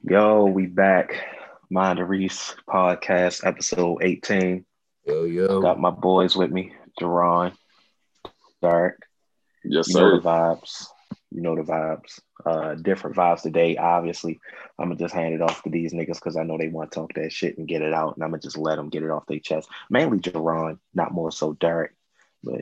Yo, we back. Mind the Reese podcast, episode 18. Yo, I yo. got my boys with me, Jerron, Dark. Yes, You know the sir. vibes. You know the vibes. Different vibes today. Obviously, I'm gonna just hand it off to these niggas because I know they want to talk that shit and get it out, and I'm gonna just let them get it off their chest. Mainly Jerron, not more so Derek, but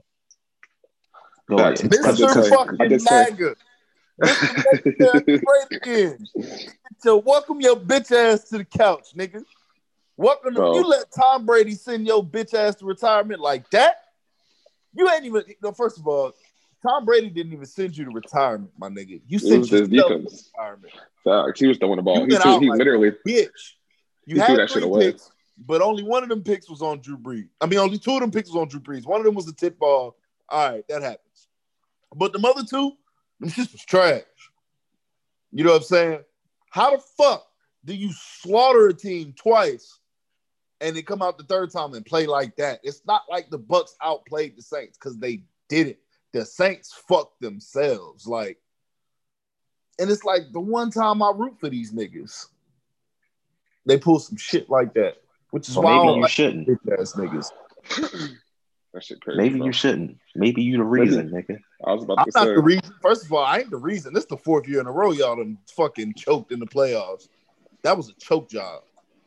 go Facts. ahead. I did Mr. say. I fucking did say. Niger. Mr. Legendary Great again. So welcome your bitch ass to the couch, nigga. Welcome to you Bro, let Tom Brady send your bitch ass to retirement like that? You ain't even first of all, Tom Brady didn't even send you to retirement, my nigga. You it sent was this yourself to defense. retirement. Facts. He was throwing the ball. You He went threw. out He like literally. a bitch. You He threw had that shit three away. picks, but only one of them picks was on Drew Brees. I mean, only two of them picks was on Drew Brees. One of them was a tip ball. All right, that happens. But the other two, them shit was trash. You know what I'm saying? How the fuck do you slaughter a team twice and then come out the third time and play like that? It's not like the Bucks outplayed the Saints because they didn't. The Saints fucked themselves. And it's like the one time I root for these niggas, they pull some shit like that, which is Well, why I maybe don't you like shouldn't. bitch ass niggas. That shit crazy. Maybe bro. you shouldn't. Maybe you the reason, nigga. I was about I'm to not say. the reason. First of all, I ain't the reason. This is the fourth year in a row y'all done fucking choked in the playoffs. That was a choke job.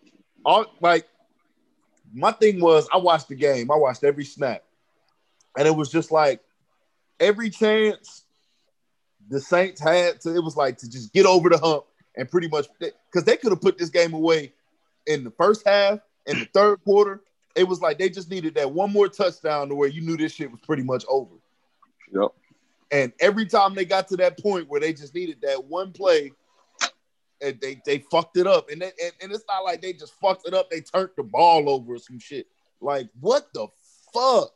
My thing was I watched the game. I watched every snap. And it was just like every chance the Saints had to, it was like to just get over the hump and pretty much because they could have put this game away in the first half, in the third quarter. It was like they just needed that one more touchdown to where you knew this shit was pretty much over. Yep. And every time they got to that point where they just needed that one play, and they fucked it up. And it's not like they just fucked it up. They turned the ball over or some shit. Like, what the fuck?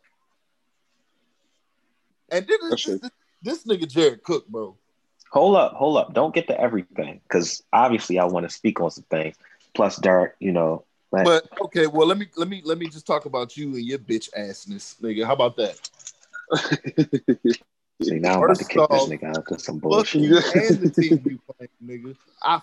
And this nigga Jared Cook, bro. Hold up. Don't get to everything because obviously I want to speak on some things. Plus, Derek, But okay, well let me just talk about you and your bitch assness, nigga. How about that? See, now I'm about to First kick this off, nigga out because some fuck bullshit. you and the team you playing, nigga. I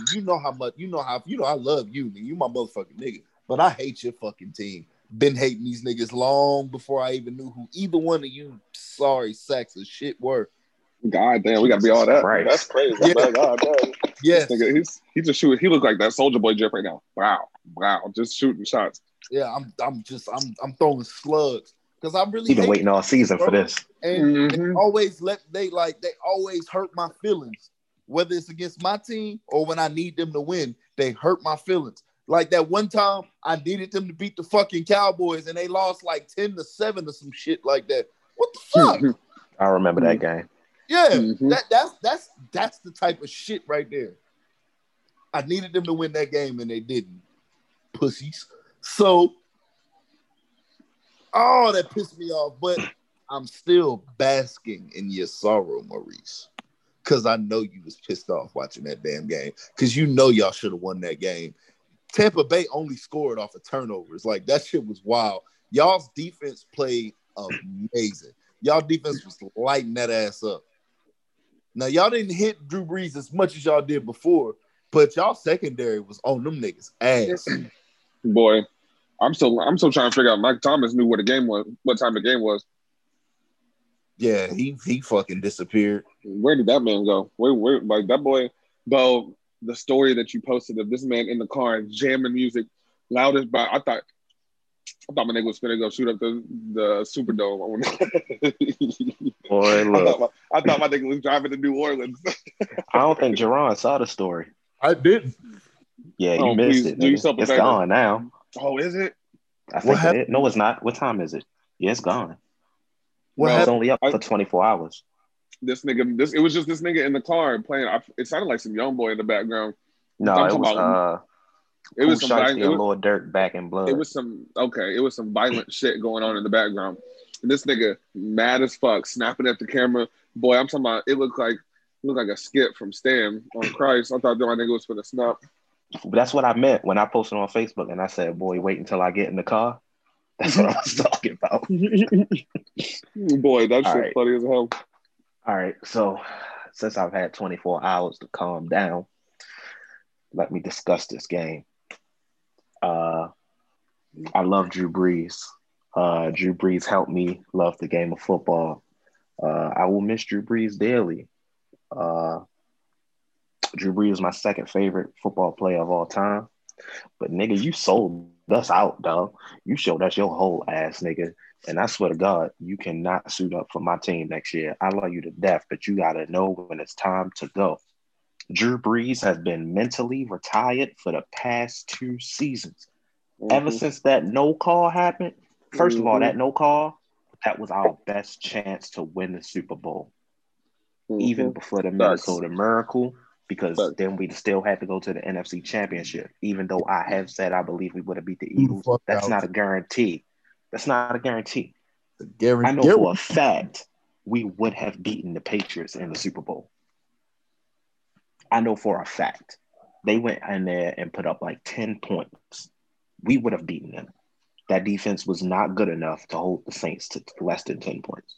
love you, nigga. You my motherfucking nigga. But I hate your fucking team. Been hating these niggas long before I even knew who either one of you sorry sacks of shit were. God damn, we gotta be all that. Christ. That's crazy. Yeah. Man. God damn. Yes. This nigga, he just shoot. He look like that Soldier Boy Jeff right now. Wow, just shooting shots. Yeah, I'm throwing slugs. Because I really He been hate waiting all season for this. and they always hurt my feelings. Whether it's against my team or when I need them to win, they hurt my feelings. Like that one time I needed them to beat the fucking Cowboys and they lost like 10-7 or some shit like that. What the fuck? I remember that game. Yeah, Mhm. that's the type of shit right there. I needed them to win that game and they didn't. Pussies. So, that pissed me off, but I'm still basking in your sorrow, Maurice. Because I know you was pissed off watching that damn game. Because you know y'all should have won that game. Tampa Bay only scored off of turnovers. Like, that shit was wild. Y'all's defense played amazing. Y'all defense was lighting that ass up. Now, y'all didn't hit Drew Brees as much as y'all did before, but y'all secondary was on them niggas' ass. Boy, I'm still trying to figure out. Mike Thomas knew what time the game was. Yeah, he fucking disappeared. Where did that man go? Where like that boy? Though the story that you posted of this man in the car jamming music loudest, but I thought my nigga was gonna go shoot up the Superdome. Boy, look. I thought my nigga was driving to New Orleans. I don't think Jerron saw the story. I didn't. Yeah, you Oh, missed please, it. do Nigga. yourself a It's favor. gone now. Oh, is it? I What think it happened? is. No, it's not. What time is it? Yeah, it's gone. What It's happened? only up for 24 hours. It was just this nigga in the car playing. It sounded like some young boy in the background. No, I'm it talking was about- It Pooh was some Shiesty and Lord Dirk back in blood. It was some violent shit going on in the background. And this nigga mad as fuck, snapping at the camera. Boy, I'm talking about it looked like a skit from Stan on Christ. I thought that my nigga was for the snap. That's what I meant when I posted on Facebook and I said, boy, wait until I get in the car. That's what I was talking about. Boy, that All shit right. funny as hell. All right. So since I've had 24 hours to calm down, let me discuss this game. I love Drew Brees. Drew Brees helped me love the game of football. I will miss Drew Brees daily. Drew Brees is my second favorite football player of all time. But nigga, you sold us out, dog. You showed us your whole ass, nigga. And I swear to God, you cannot suit up for my team next year. I love you to death, but you gotta know when it's time to go. Drew Brees has been mentally retired for the past 2 seasons. Ever since that no call happened, first of all, that no call, that was our best chance to win the Super Bowl. Even before the Minnesota Miracle, because then we still had to go to the NFC Championship. Even though I have said I believe we would have beat the Eagles, that's not a guarantee. That's not a guarantee. I know for a fact we would have beaten the Patriots in the Super Bowl. I know for a fact. They went in there and put up like 10 points. We would have beaten them. That defense was not good enough to hold the Saints to less than 10 points.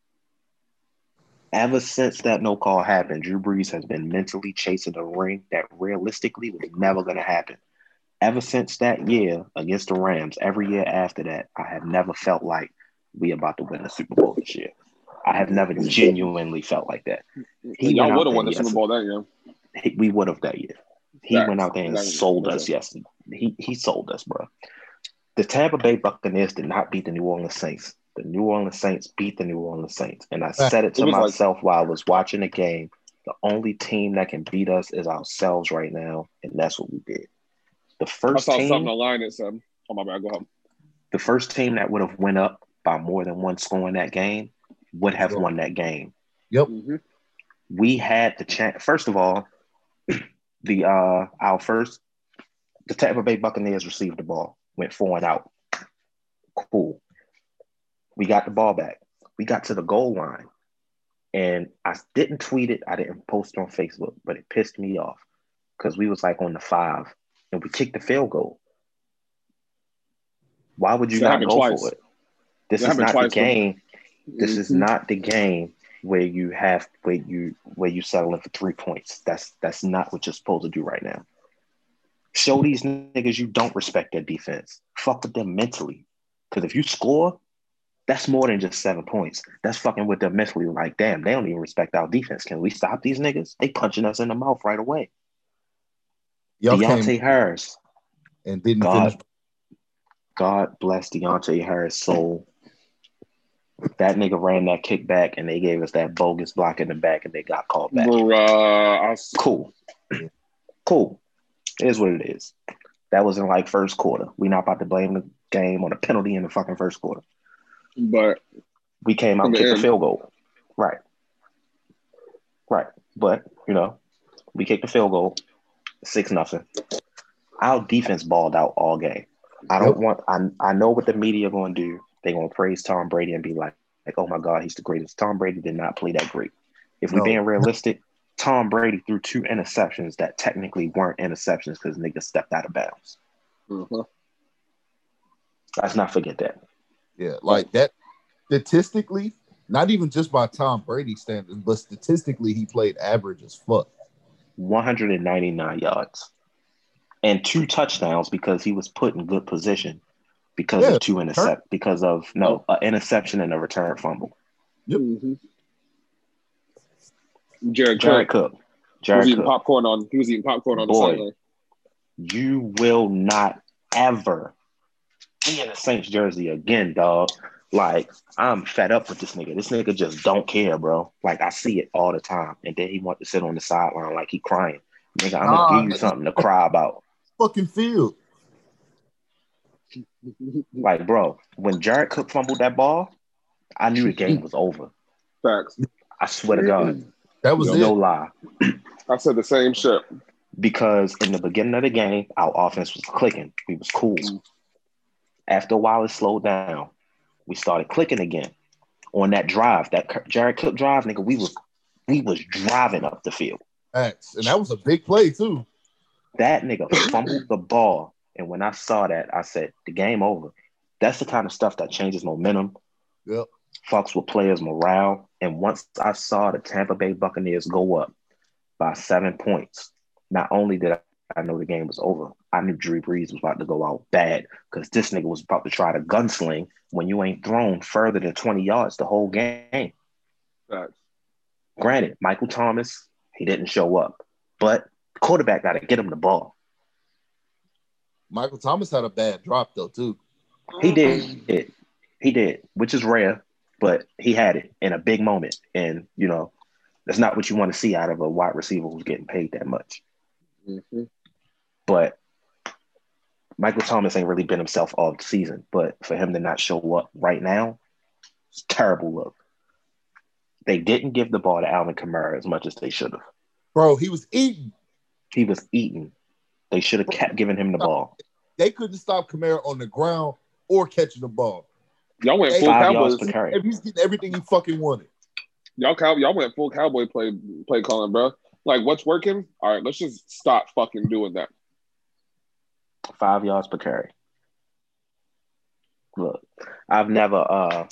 Ever since that no call happened, Drew Brees has been mentally chasing a ring that realistically was never going to happen. Ever since that year against the Rams, every year after that, I have never felt like we about to win the Super Bowl this year. I have never genuinely felt like that. Y'all would have won the Super Bowl that year. We would have that year. He went out there and sold us yesterday. He sold us, bro. The Tampa Bay Buccaneers did not beat the New Orleans Saints. The New Orleans Saints beat the New Orleans Saints. And I said it to myself while I was watching the game. The only team that can beat us is ourselves right now. And that's what we did. The first I saw team, something online that said, oh my bad, go ahead. The first team that would have went up by more than one score in that game would have won that game. Yep. We had the chance. First of all, the Tampa Bay Buccaneers received the ball, went 4 and out. Cool. We got the ball back. We got to the goal line. And I didn't tweet it. I didn't post it on Facebook, but it pissed me off because we was like on the 5 and we kicked the field goal. Why would you not go for it? This is not the game. This is not the game where you settling for 3 points. That's not what you're supposed to do right now. Show these niggas you don't respect their defense. Fuck with them mentally. Because if you score, that's more than just 7 points. That's fucking with them mentally. Like, damn, they don't even respect our defense. Can we stop these niggas? They punching us in the mouth right away. Deontay Harris. And didn't finish. God bless Deontay Harris' soul. That nigga ran that kickback and they gave us that bogus block in the back and they got called back. Cool. It is what it is. That was in like first quarter. We're not about to blame the game on a penalty in the fucking first quarter. But we came out and kicked a field goal. Right. But, we kicked the field goal, 6-0. Our defense balled out all game. I know what the media going to do. They're going to praise Tom Brady and be like, oh my God, he's the greatest. Tom Brady did not play that great. If we're being realistic, Tom Brady threw 2 interceptions that technically weren't interceptions because niggas stepped out of bounds. Let's not forget that. Yeah, like that. Statistically, not even just by Tom Brady standards, but statistically, he played average as fuck. 199 yards and 2 touchdowns because he was put in good position because of 2 interceptions. Because of an interception and a return fumble. Yep. Jared Cook. He was eating popcorn on the sideline. You will not ever be in a Saints jersey again, dog. Like, I'm fed up with this nigga. This nigga just don't care, bro. Like, I see it all the time. And then he want to sit on the sideline like he crying. Nigga, I'm going to give you something to cry about. Fucking field. Like, bro, when Jared Cook fumbled that ball, I knew the game was over. Facts. I swear to God. That was no lie. I said the same shit. Because in the beginning of the game, our offense was clicking. We was cool. After a while, it slowed down. We started clicking again. On that drive, that Jared Cook drive, nigga, we was driving up the field. Facts. And that was a big play, too. That nigga fumbled the ball. And when I saw that, I said, the game over. That's the kind of stuff that changes momentum. Yep. Fucks with players' morale. And once I saw the Tampa Bay Buccaneers go up by 7 points, not only did I know the game was over. I knew Drew Brees was about to go out bad because this nigga was about to try to gunsling when you ain't thrown further than 20 yards the whole game. Facts. Granted, Michael Thomas, he didn't show up, but the quarterback got to get him the ball. Michael Thomas had a bad drop though too. He did, which is rare, but he had it in a big moment, and you know that's not what you want to see out of a wide receiver who's getting paid that much. Mm-hmm. But Michael Thomas ain't really been himself all season, but for him to not show up right now, it's a terrible look. They didn't give the ball to Alvin Kamara as much as they should have. Bro, he was eating. He was eating. They should have kept giving him the ball. They couldn't stop Kamara on the ground or catching the ball. Y'all went full 5 Cowboys. yards per carry. He's getting everything he fucking wanted. Y'all went full Cowboy play calling, bro. Like, what's working? All right, let's just stop fucking doing that. 5 yards per carry. Look, I've never,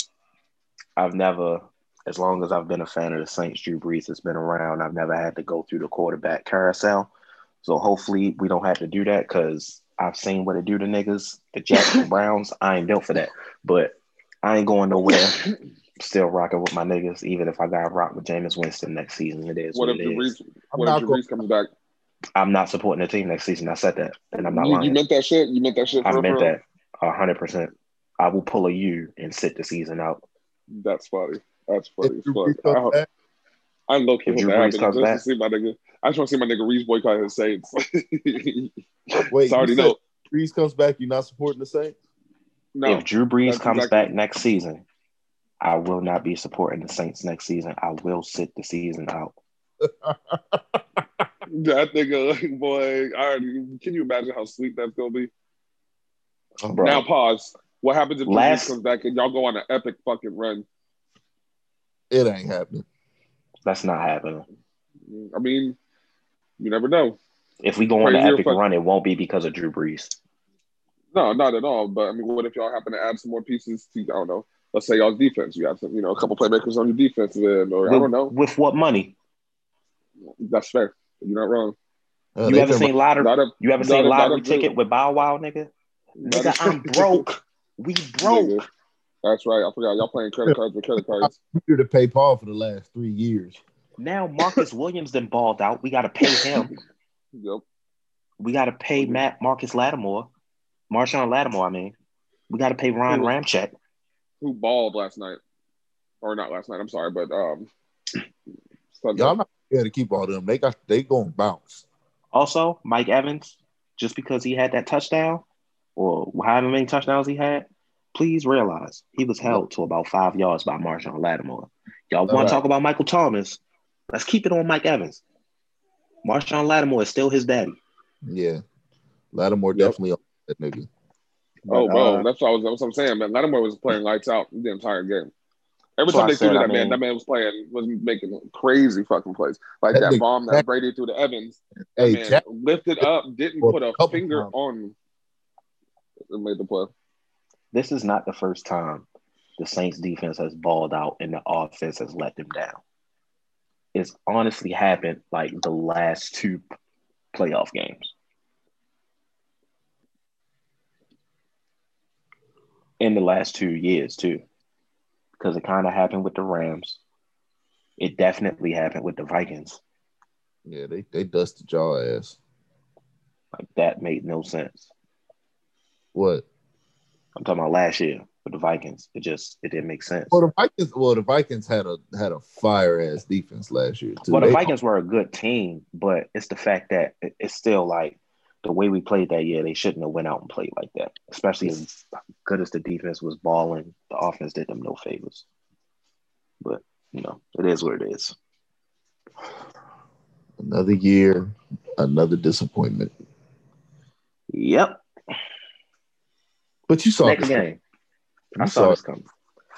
as long as I've been a fan of the Saints, Drew Brees has been around. I've never had to go through the quarterback carousel. So hopefully we don't have to do that because I've seen what it do to niggas. The Jets, the Browns, I ain't built for that. But I ain't going nowhere. Still rocking with my niggas, even if I got to rock with Jameis Winston next season. It is what it is. What if Drew Brees comes back? I'm not supporting the team next season. I said that, and I'm not You lying. meant that shit? You meant that shit? I meant that 100%. I will pull a U and sit the season out. That's funny. That's funny as fuck. fuck. I'm low key If Drew Brees comes back, to see my nigga. I just want to see my nigga Reese boycott his Saints. Wait, already know. Brees comes back, you're not supporting the Saints? No. If Drew Brees comes back next season, I will not be supporting the Saints next season. I will sit the season out. That nigga, boy, can you imagine how sweet that's gonna be? Bro, now pause. What happens if Drew Brees comes back and y'all go on an epic fucking run? It ain't happening. That's not happening. I mean, you never know. If we go on an epic run, it won't be because of Drew Brees. No, not at all. But I mean, what if y'all happen to add some more pieces to, I don't know, let's say y'all's defense. You have some, a couple playmakers on your defense then, or I don't know. With what money? That's fair. You're not wrong. You ever seen lottery ticket with Bow Wow, nigga? Nigga, I'm broke. We broke. Nigga. That's right. I forgot. Y'all playing credit cards with credit cards. I'm here to pay Paul for the last 3 years. Now Marcus Williams then balled out. We got to pay him. Yep. We got to pay Marshawn Lattimore, I mean. We got to pay Ryan Ramczyk. Who balled last night. Or not last night, I'm sorry, but y'all not here to keep all them. They gonna bounce. Also, Mike Evans, just because he had that touchdown, or however many touchdowns he had, please realize he was held to about 5 yards by Marshawn Lattimore. Y'all want to talk about Michael Thomas? Let's keep it on Mike Evans. Marshawn Lattimore is still his daddy. Yeah. Lattimore definitely on that nigga. But, bro, that's what I'm saying, man. Lattimore was playing lights out the entire game. Every time they threw to that man was making crazy fucking plays. Like that bomb that Brady threw to Evans. That man lifted up, didn't put a finger on and made the play. This is not the first time the Saints defense has balled out and the offense has let them down. It's honestly happened like the last 2 playoff games. In the last 2 years, too. Because it kind of happened with the Rams. It definitely happened with the Vikings. Yeah, they dusted y'all ass. Like, that made no sense. What? I'm talking about last year with the Vikings. It didn't make sense. Well, the Vikings had a fire ass defense last year too. Well, the Vikings were a good team, but it's the fact that it's still like the way we played that year. They shouldn't have went out and played like that. Especially as good as the defense was balling, the offense did them no favors. But it is what it is. Another year, another disappointment. Yep. But you saw next game. I saw this coming.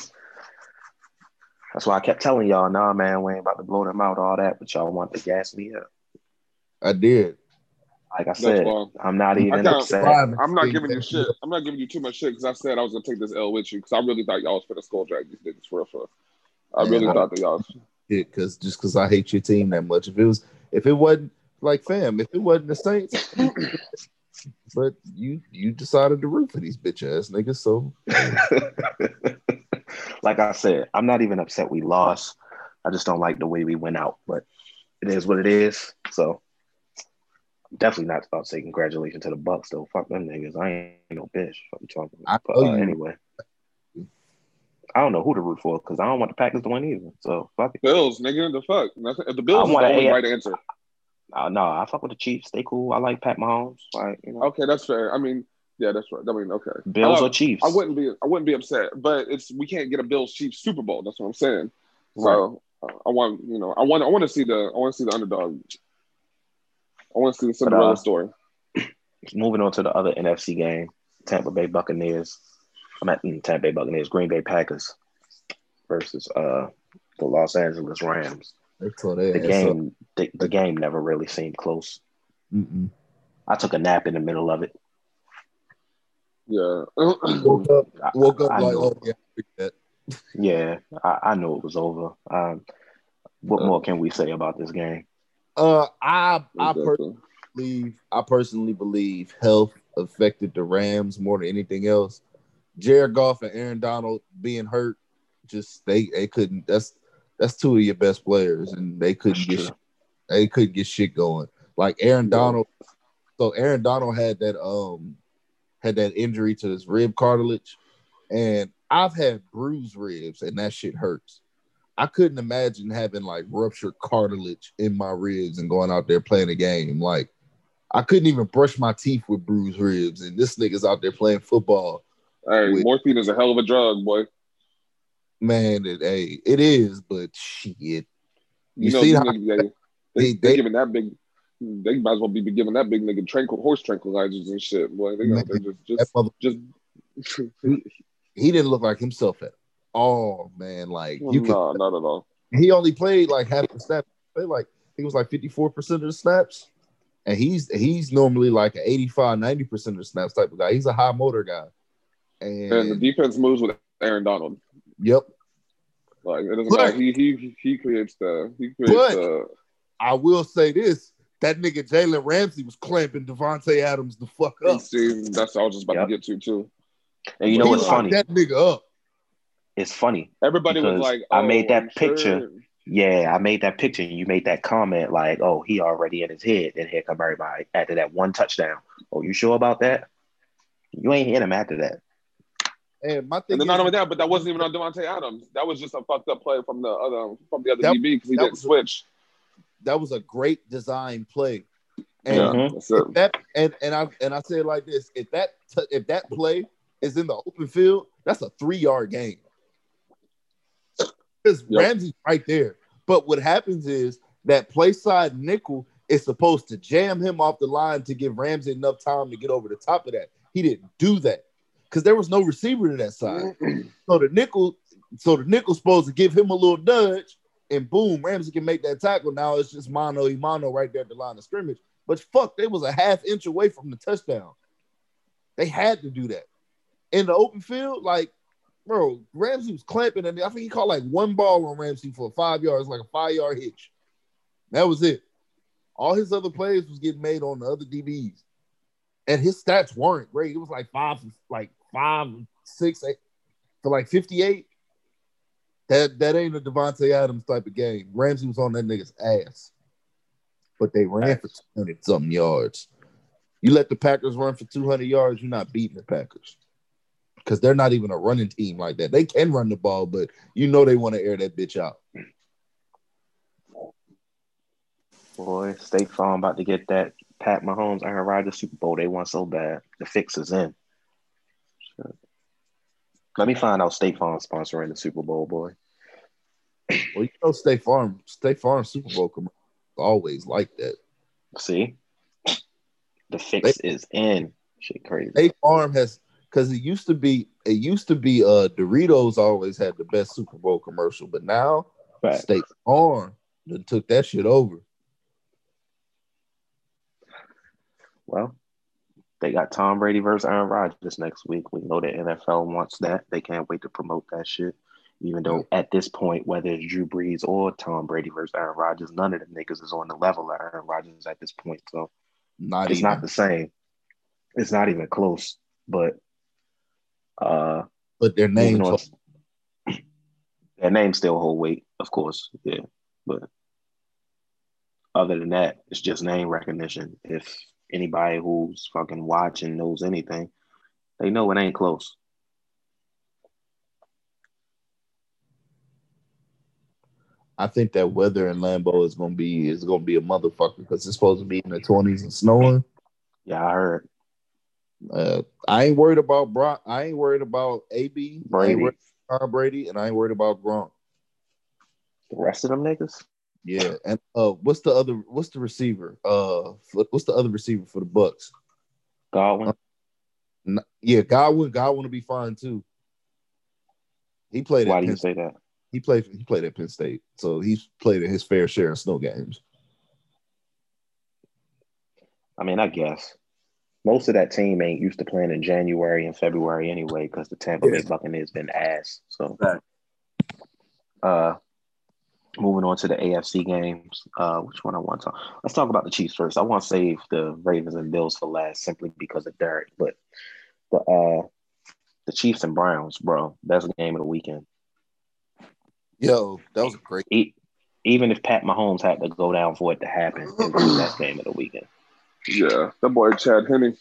That's why I kept telling y'all, nah, man, we ain't about to blow them out, all that, but y'all want to gas me up. I did. Like I said, I'm not even upset. I'm not giving you shit. I'm not giving you too much shit because I said I was going to take this L with you because I really thought y'all was for the skull drag these niggas for real. I really thought that y'all was. Because I hate your team that much. If it wasn't Like, fam, if it wasn't the Saints, but you decided to root for these bitch ass niggas. So, Like I said, I'm not even upset we lost. I just don't like the way we went out. But it is what it is. So definitely not about to say congratulations to the Bucks though. Fuck them niggas. I ain't no bitch. What you talking I about? But know you. anyway, I don't know who to root for because I don't want the Packers to win either. So fuck it. Bills, nigga, the fuck. The I Bills is want the only to. right answer. No, I fuck with the Chiefs. They cool. I like Pat Mahomes. Like, you know, Okay, that's fair. I mean, yeah, that's right. I mean, okay. Bills or Chiefs. I wouldn't be upset, but we can't get a Bills Chiefs Super Bowl. That's what I'm saying. Right. So I want to see the underdog. I want to see the Cinderella story. Moving on to the other NFC game, Tampa Bay Buccaneers. I'm at Tampa Bay Buccaneers, Green Bay Packers versus the Los Angeles Rams. The game never really seemed close. Mm-mm. I took a nap in the middle of it. Yeah. woke up I like, know. oh yeah, Yeah, I knew it was over. What more can we say about this game? I personally believe health affected the Rams more than anything else. Jared Goff and Aaron Donald being hurt, just they couldn't. That's two of your best players, and they couldn't get shit going. Like Aaron Donald. So Aaron Donald had that injury to his rib cartilage, and I've had bruised ribs, and that shit hurts. I couldn't imagine having like ruptured cartilage in my ribs and going out there playing a game. Like I couldn't even brush my teeth with bruised ribs, and this nigga's out there playing football. Hey, morphine is a hell of a drug, boy. Man, it is, but shit. You know, see how they giving that big. They might as well be giving that big nigga horse tranquilizers and shit, boy. They know just. He didn't look like himself at all, man. Like not at all. He only played like half the snaps. He was like 54% of the snaps, and he's normally like an 85-90% of the snaps type of guy. He's a high motor guy, and the defense moves with Aaron Donald. Yep. Like it doesn't matter. He creates the. I will say this: that nigga Jalen Ramsey was clamping Devontae Adams the fuck up. See, that's what I was just about to get to too. And you know what's funny? That nigga up. It's funny. Everybody was like, I made that picture. Sure? Yeah, I made that picture. And you made that comment like, "Oh, he already in his head." And here come everybody after that one touchdown. Oh, you sure about that? You ain't hit him after that. And my thing and then not only that, but that wasn't even on Devontae Adams. That was just a fucked up play from the other DB because he didn't switch. That was a great design play. And I say it like this: if that play is in the open field, that's a 3-yard gain. Because Ramsey's right there. But what happens is that play side nickel is supposed to jam him off the line to give Ramsey enough time to get over the top of that. He didn't do that because there was no receiver to that side. So the nickel's supposed to give him a little nudge, and boom, Ramsey can make that tackle. Now it's just mano a mano right there at the line of scrimmage. But fuck, they was a half inch away from the touchdown. They had to do that. In the open field, like, bro, Ramsey was clamping, and I think he caught like one ball on Ramsey for 5 yards, like a 5-yard hitch. That was it. All his other plays was getting made on the other DBs. And his stats weren't great. It was like 5, 6, 8 for like 58. That ain't a Devontae Adams type of game. Ramsey was on that nigga's ass. But they ran for 200-something yards. You let the Packers run for 200 yards, you're not beating the Packers. Because they're not even a running team like that. They can run the ball, but you know they want to air that bitch out. Boy, State Farm about to get that Pat Mahomes, Aaron Rodgers Super Bowl. They want so bad. The fix is in. Sure. Let me find out State Farm sponsoring the Super Bowl, boy. Well, you know State Farm Super Bowl commercials always like that. See? The fix is in. Shit crazy. State Farm has, because it used to be Doritos always had the best Super Bowl commercial, but now State Farm took that shit over. Well, they got Tom Brady versus Aaron Rodgers next week. We know the NFL wants that. They can't wait to promote that shit. Even though at this point, whether it's Drew Brees or Tom Brady versus Aaron Rodgers, none of them niggas is on the level of Aaron Rodgers at this point. So Not it's even. not the same. It's not even close. But But their moving names. on, their names still hold weight, of course. Yeah, but other than that, it's just name recognition. If anybody who's fucking watching knows anything, they know it ain't close. I think that weather in Lambeau is gonna be a motherfucker because it's supposed to be in the 20s and snowing. Yeah, I heard I ain't worried about Brock. I ain't worried about AB. I ain't Brady. worried about Tom Brady, and I ain't worried about Gronk. The rest of them niggas. Yeah, and what's the receiver? What's the other receiver for the Bucks? Godwin. Yeah, Godwin will be fine too. He played Why at do you Penn. say that? He played at Penn State, so he's played at his fair share of snow games. I mean, I guess most of that team ain't used to playing in January and February anyway, because the Tampa Bay Buccaneers been ass. So, moving on to the AFC games. Which one I want to talk? Let's talk about the Chiefs first. I want to save the Ravens and Bills for last, simply because of Derek. But the Chiefs and Browns, bro, that's the game of the weekend. Yo, that was a great. Even if Pat Mahomes had to go down for it to happen, it was the best game of the weekend. Yeah, that boy Chad Henne.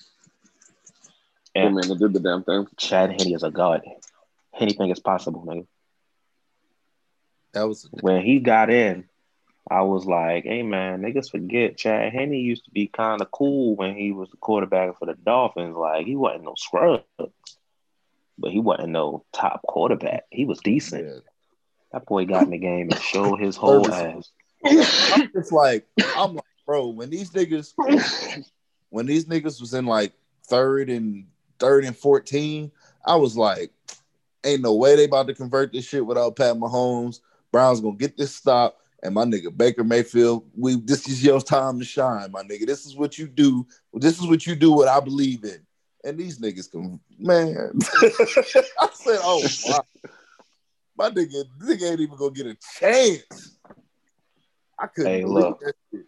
And man, that did the damn thing. Chad Henne is a god. Anything is possible, nigga. That was when he got in. I was like, hey man, niggas forget Chad Henne used to be kind of cool when he was the quarterback for the Dolphins. Like he wasn't no scrub, but he wasn't no top quarterback. He was decent. Yeah. That boy got in the game and showed his whole ass. I'm like, bro, when these niggas was in like third and 14, I was like, ain't no way they about to convert this shit without Pat Mahomes. Brown's gonna get this stop. And my nigga Baker Mayfield, this is your time to shine, my nigga. This is what you do. This is what you do. What I believe in. And these niggas can, man. I said, oh wow, my nigga ain't even gonna get a chance. I couldn't. Hey, look,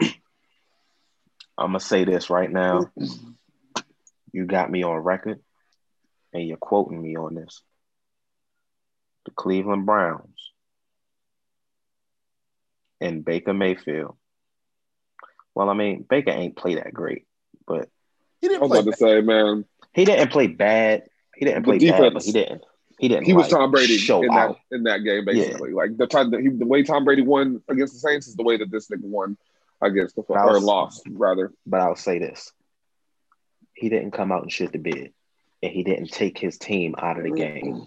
I'm gonna say this right now. You got me on record, and you're quoting me on this. The Cleveland Browns and Baker Mayfield. Well, I mean, Baker ain't play that great, but he didn't. I was about to say, man, he didn't play bad. He didn't play bad, but he didn't. He was Tom Brady show in out in that game, basically. Yeah. Like the way Tom Brady won against the Saints is the way that this nigga won against the or lost rather. But I'll say this: he didn't come out and shit the bed, and he didn't take his team out of the game.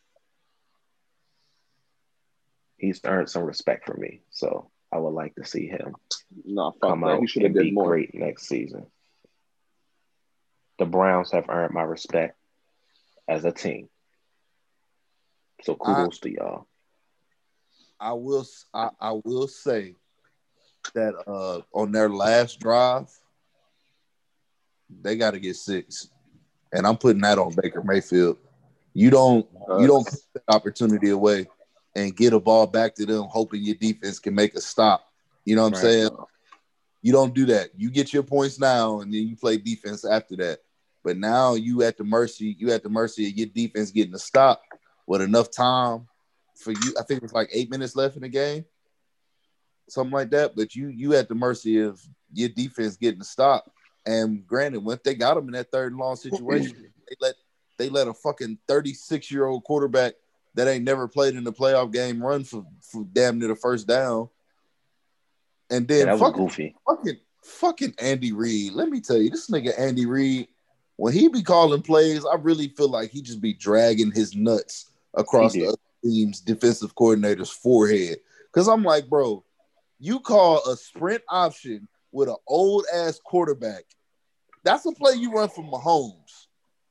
He's earned some respect from me, so I would like to see him come out and be great next season. The Browns have earned my respect as a team, so kudos to y'all. I will say that on their last drive, they got to get 6, and I'm putting that on Baker Mayfield. You don't put that opportunity away and get a ball back to them, hoping your defense can make a stop. You know what I'm saying? You don't do that. You get your points now, and then you play defense after that. But now you at the mercy of your defense getting a stop with enough time for you. I think it was like 8 minutes left in the game, something like that. But you at the mercy of your defense getting a stop. And granted, once they got them in that third and long situation, they let a fucking 36-year-old quarterback that ain't never played in the playoff game run for damn near the first down. And then that was goofy. Fucking Andy Reid. Let me tell you, this nigga Andy Reid, when he be calling plays, I really feel like he just be dragging his nuts across the other team's defensive coordinator's forehead. Because I'm like, bro, you call a sprint option with an old-ass quarterback. That's a play you run from Mahomes.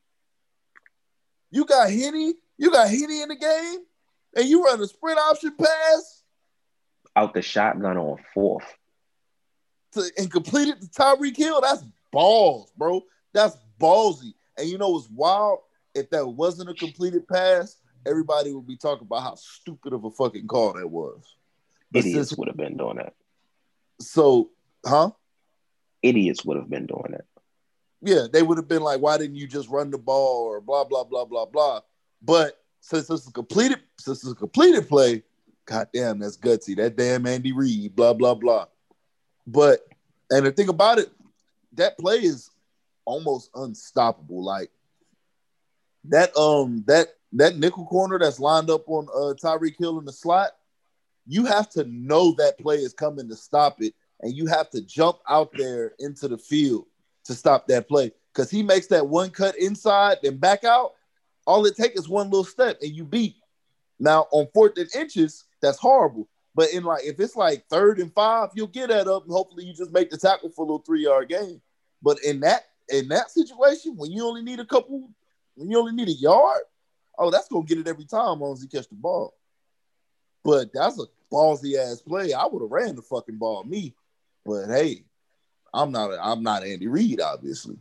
You got Henne in the game, and you run a sprint option pass out the shotgun on 4th and complete it to Tyreek Hill. That's balls, bro. That's ballsy. And you know what's wild? If that wasn't a completed pass everybody would be talking about how stupid of a fucking call that was. But Idiots would have been doing that. So, huh? Idiots would have been doing it. Yeah, they would have been like, why didn't you just run the ball or blah, blah, blah, blah, blah. But since it's a completed play, goddamn, that's gutsy. That damn Andy Reid, blah, blah, blah. But, and the thing about it, that play is almost unstoppable. Like that nickel corner that's lined up on Tyreek Hill in the slot, you have to know that play is coming to stop it, and you have to jump out there into the field to stop that play. Because he makes that one cut inside, then back out. All it takes is one little step, and you beat. Now, on 4th and inches, that's horrible. But if it's like 3rd and 5, you'll get that up, and hopefully you just make the tackle for a little 3-yard gain. But in that situation, when you only need a yard, oh, that's gonna get it every time as long as he catch the ball. But that's a ballsy ass play. I would have ran the fucking ball, me. But hey, I'm not Andy Reid, obviously.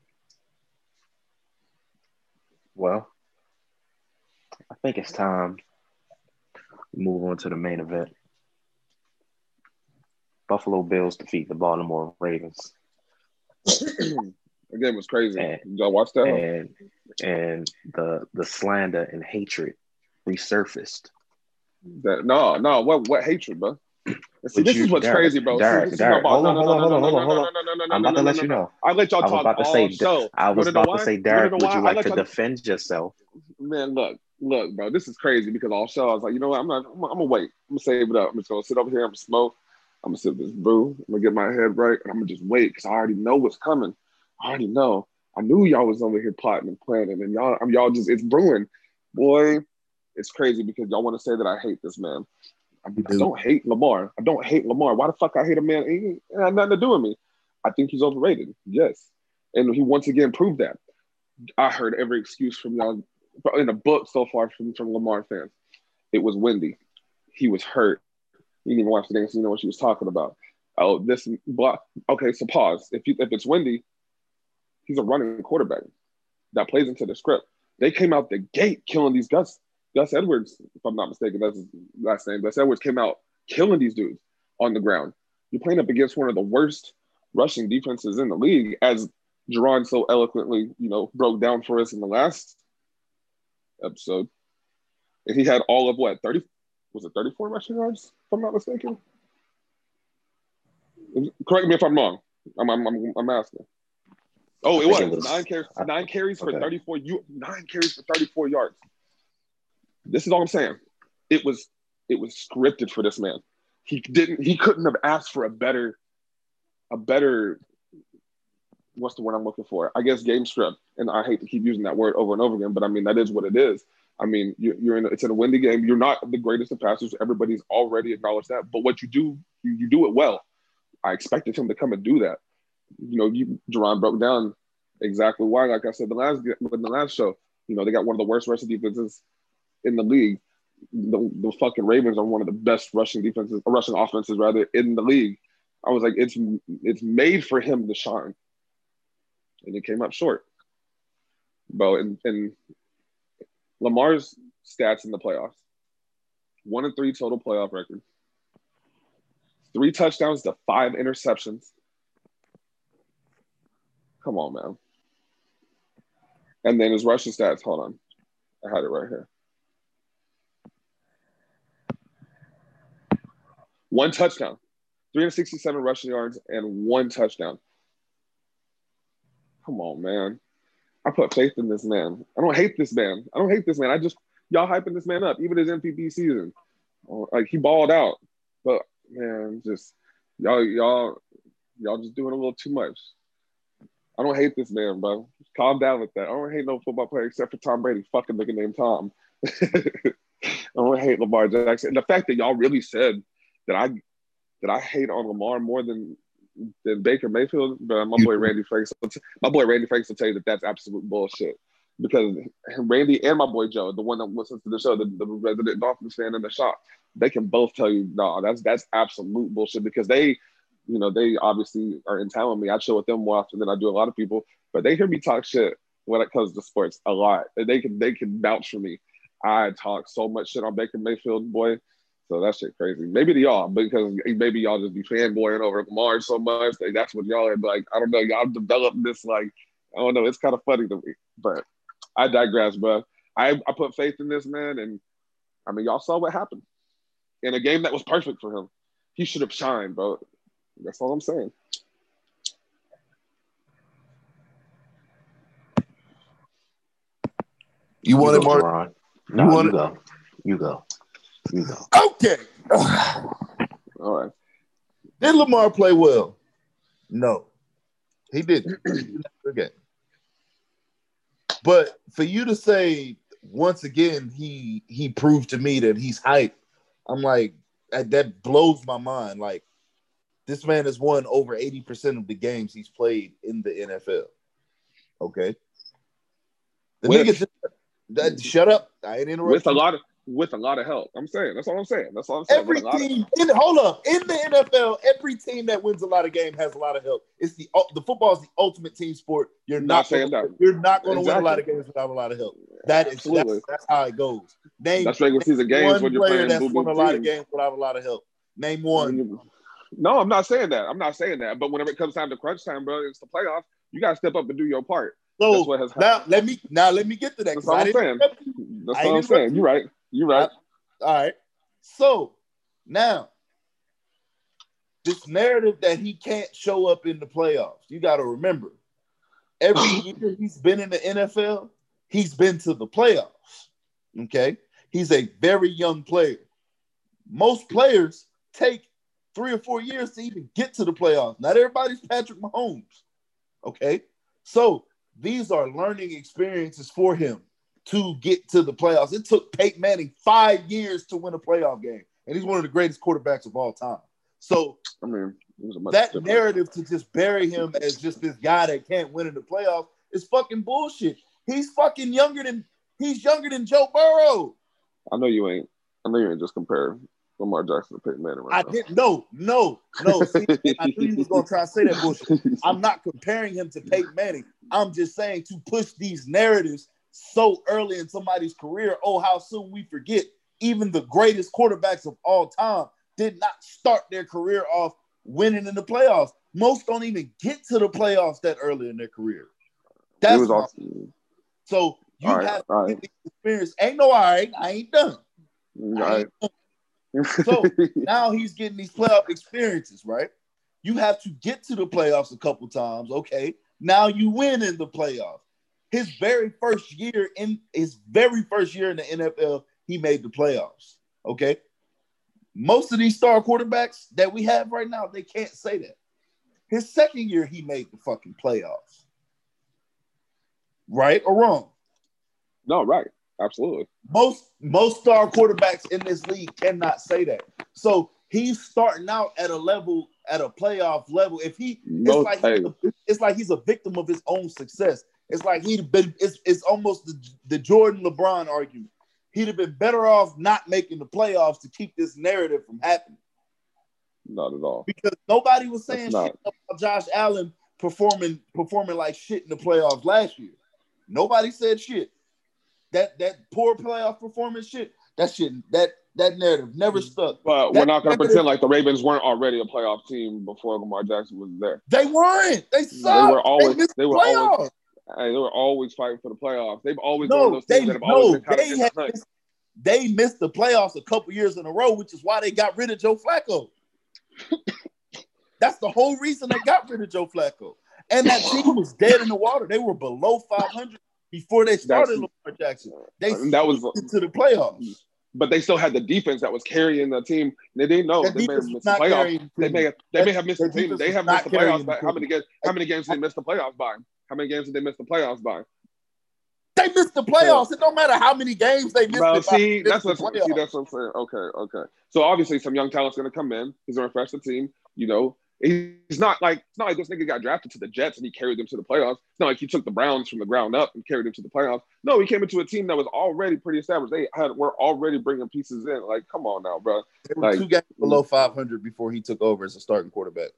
Well, I think it's time to move on to the main event. Buffalo Bills defeat the Baltimore Ravens. The game was crazy. And, y'all watch that? And the slander and hatred resurfaced. What hatred, bro? See, this is what's crazy, bro. Derek, hold on. I'm about to let you know. I let y'all talk all show. I was about to say, Derek, would you like to defend yourself? Man, look, bro. This is crazy because all show I was like, you know what? I'm gonna wait. I'm gonna save it up. I'm just gonna sit over here. I'm gonna smoke. I'm gonna sip this brew. I'm gonna get my head right, and I'm gonna just wait because I already know what's coming. I already know. I knew y'all was over here plotting and planning, and y'all just it's brewing, boy. It's crazy because y'all want to say that I hate this man. I don't hate Lamar. Why the fuck I hate a man? It had nothing to do with me. I think he's overrated. Yes, and he once again proved that. I heard every excuse from y'all in the book so far from Lamar fans. It was windy. He was hurt. You didn't even watch the game, so you know what she was talking about. Oh, this block. Okay, so pause. If it's windy, he's a running quarterback that plays into the script. They came out the gate killing these Gus Edwards, if I'm not mistaken, that's his last name. Gus Edwards came out killing these dudes on the ground. You're playing up against one of the worst rushing defenses in the league, as Jerron so eloquently, broke down for us in the last episode. And he had all of 34 rushing yards, if I'm not mistaken? Correct me if I'm wrong. I'm asking. Oh, it was 9 carries for 34. 9 carries for 34 yards. This is all I'm saying. It was scripted for this man. He couldn't have asked for a better what's the word I'm looking for? I guess game script. And I hate to keep using that word over and over again, but I mean that is what it is. I mean, it's in a windy game. You're not the greatest of passers. Everybody's already acknowledged that. But what you do, you do it well. I expected him to come and do that. Jerron broke down exactly why. Like I said in the last show, they got one of the worst rushing defenses in the league. The fucking Ravens are one of the best rushing offenses rather in the league. I was like, it's made for him to shine, and it came up short, bro. And Lamar's stats in the playoffs: 1-3 total playoff record, 3 touchdowns to 5 interceptions. Come on, man. And then his rushing stats. Hold on, I had it right here. 1 touchdown, 367 rushing yards, and 1 touchdown. Come on, man. I put faith in this man. I don't hate this man. Y'all hyping this man up, even his MVP season. Like, he balled out. But, man, just, y'all just doing a little too much. I don't hate this man, bro. Calm down with that. I don't hate no football player except for Tom Brady, fucking nigga named Tom. I don't hate Lamar Jackson. And the fact that y'all really said that I hate on Lamar more than Baker Mayfield, but my boy Randy Franks will tell you that that's absolute bullshit. Because Randy and my boy Joe, the one that listens to the show, the resident Dolphins fan in the shop, they can both tell you, no, that's absolute bullshit. Because they obviously are in town with me. I chill with them more often than I do a lot of people, but they hear me talk shit when it comes to sports a lot. And they can vouch for me. I talk so much shit on Baker Mayfield, boy. So that shit crazy. Maybe to y'all, because maybe y'all just be fanboying over Lamar so much. Like, that's what y'all are like. I don't know. Y'all developed this, like, I don't know. It's kind of funny to me. But I digress, bro. I put faith in this man, and I mean, y'all saw what happened in a game that was perfect for him. He should have shined, bro. That's all I'm saying. You want it, Mark? Ron. No, you go. You go. You go. Okay. All right. Did Lamar play well? No, he didn't. Okay. But for you to say once again he proved to me that he's hype, I'm like, that blows my mind. Like, this man has won over 80% of the games he's played in the NFL. Okay. The nigga just shut up. I ain't interrupting. With a lot of help. I'm saying. That's all I'm saying. Every team in the NFL, every team that wins a lot of games has a lot of help. It's the football is the ultimate team sport. You're not going to win a lot of games without a lot of help. That's how it goes. That's regular season games when you're playing. That's won a lot of games without a lot of help. Name one. No, I'm not saying that. But whenever it comes time to crunch time, bro, it's the playoffs. You got to step up and do your part. So that's what has happened. Let me get to that. That's all I'm saying. That's all I'm saying. You're right. All right. So now, this narrative that he can't show up in the playoffs, you got to remember, every year he's been in the NFL, he's been to the playoffs. Okay? He's a very young player. Most players take 3 or 4 years to even get to the playoffs. Not everybody's Patrick Mahomes. Okay? So these are learning experiences for him to get to the playoffs. It took Peyton Manning 5 years to win a playoff game, and he's one of the greatest quarterbacks of all time. So, I mean, that narrative to just bury him as just this guy that can't win in the playoffs is fucking bullshit. He's fucking younger than Joe Burrow. I know you ain't just comparing Lamar Jackson to Peyton Manning right now. I didn't. No. See, I knew you was gonna try to say that bullshit. I'm not comparing him to Peyton Manning. I'm just saying, to push these narratives so early in somebody's career. Oh, how soon we forget. Even the greatest quarterbacks of all time did not start their career off winning in the playoffs. Most don't even get to the playoffs that early in their career. That's awesome. So you have to get the experience. Ain't no all right. I ain't done. So now he's getting these playoff experiences, right? You have to get to the playoffs a couple times. Okay. Now you win in the playoffs. His very first year in the NFL, he made the playoffs. Okay. Most of these star quarterbacks that we have right now, they can't say that. His second year, he made the fucking playoffs. Right or wrong? No, right. Absolutely. Most star quarterbacks in this league cannot say that. So he's starting out at a playoff level. If it's like he's a victim of his own success. It's like it's almost the Jordan LeBron argument. He'd have been better off not making the playoffs to keep this narrative from happening. Not at all. Because nobody was saying shit about Josh Allen performing like shit in the playoffs last year. Nobody said shit. That poor playoff performance shit, that narrative never stuck. But we're not going to pretend like the Ravens weren't already a playoff team before Lamar Jackson was there. They weren't. They sucked. They were always fighting for the playoffs. They've always been one of those teams that have always been kind of in the hunt. They missed the playoffs a couple years in a row, which is why they got rid of Joe Flacco. That's the whole reason they got rid of Joe Flacco. And that team was dead in the water. They were below 500 before they started Lamar Jackson. They into the playoffs. But they still had the defense that was carrying the team. They didn't know they may have missed the playoffs. They may have missed the team. They have missed the playoffs by how many games did they miss the playoffs by? How many games did they miss the playoffs by? They missed the playoffs. It don't matter how many games they missed. That's what I'm saying. Okay. So obviously some young talent's gonna come in. He's gonna refresh the team. You know, it's not like this nigga got drafted to the Jets and he carried them to the playoffs. It's not like he took the Browns from the ground up and carried them to the playoffs. No, he came into a team that was already pretty established. We're already bringing pieces in. Like, come on now, bro. They were 2 games below 500 before he took over as a starting quarterback.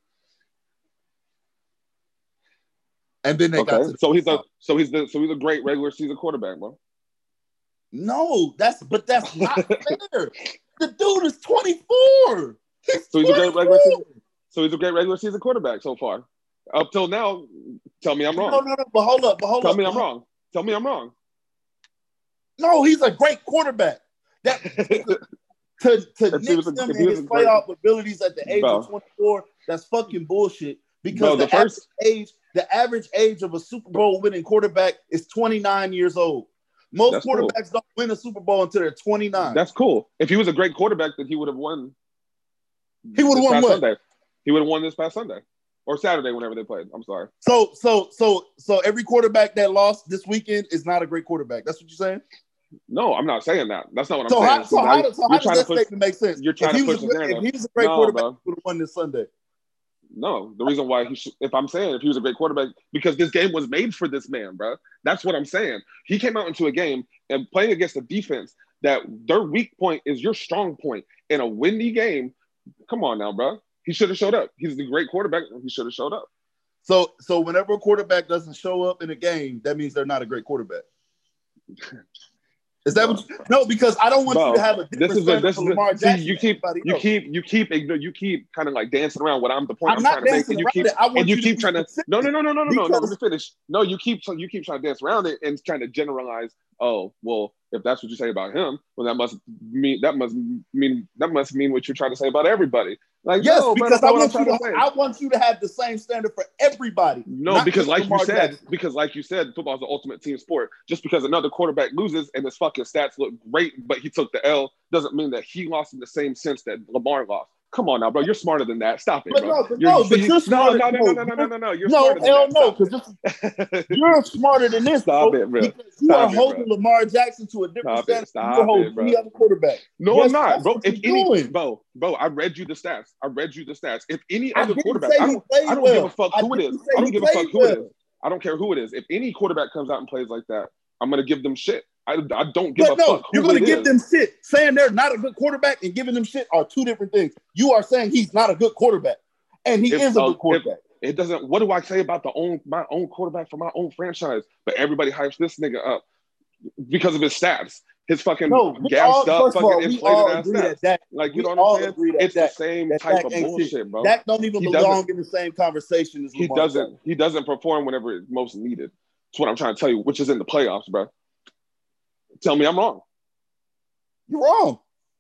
And then they got to so he's a great regular season quarterback, bro. No, that's not fair. The dude is 24. So he's a great regular season. So he's a great regular season quarterback so far. Up till now, tell me I'm wrong. No. But hold up. Tell me I'm wrong. Tell me I'm wrong. No, he's a great quarterback. That to nix him and his playoff abilities at the age of 24, that's fucking bullshit. Because the average age of a Super Bowl winning quarterback is 29 years old. Most quarterbacks don't win a Super Bowl until they're 29. That's cool. If he was a great quarterback, then he would have won. He would have won what? Sunday. He would have won this past Sunday or Saturday, whenever they played. I'm sorry. So every quarterback that lost this weekend is not a great quarterback. That's what you're saying? No, I'm not saying that. That's not what I'm saying. So how does that statement make sense? You're trying to push If he was a great quarterback, he would have won this Sunday. No, the reason why if he was a great quarterback, because this game was made for this man, bro. That's what I'm saying. He came out into a game and playing against a defense that their weak point is your strong point in a windy game. Come on now, bro. He should have showed up. He's the great quarterback. He should have showed up. So whenever a quarterback doesn't show up in a game, that means they're not a great quarterback. Is that what no? Because I don't want you to have a different standard for Lamar Jackson. You keep kind of like dancing around what I'm the point I'm trying to make, and you keep trying to no. Let me finish. No, you keep trying to dance around it and trying to generalize. Oh, well, if that's what you say about him, well, that must mean what you're trying to say about everybody. Like, yes, no, because I want you to have the same standard for everybody. No, because like you said, football is the ultimate team sport. Just because another quarterback loses and his fucking stats look great, but he took the L, doesn't mean that he lost in the same sense that Lamar lost. Come on now, bro. You're smarter than that. Stop it, bro. No. You're smarter than that. You're smarter than this. Stop it, bro. Because you are holding Lamar Jackson to a different standard. You're holding any other quarterback. No, I'm not, bro. Bro, I read you the stats. If any other quarterback, I don't give a fuck who it is. I don't give a fuck who it is. I don't care who it is. If any quarterback comes out and plays like that, I'm gonna give them shit. I don't give a fuck. You're going to give them shit. Saying they're not a good quarterback and giving them shit are two different things. You are saying he's not a good quarterback, and he is a good quarterback. It doesn't. What do I say about my own quarterback for my own franchise? But everybody hypes this nigga up because of his stats. His fucking gassed up, fucking inflated ass stats. Like, you know what I'm saying? It's the same type of bullshit, bro. That don't even belong in the same conversation as Lamar Jackson. He doesn't perform whenever it's most needed. That's what I'm trying to tell you, which is in the playoffs, bro. Tell me I'm wrong. You're wrong.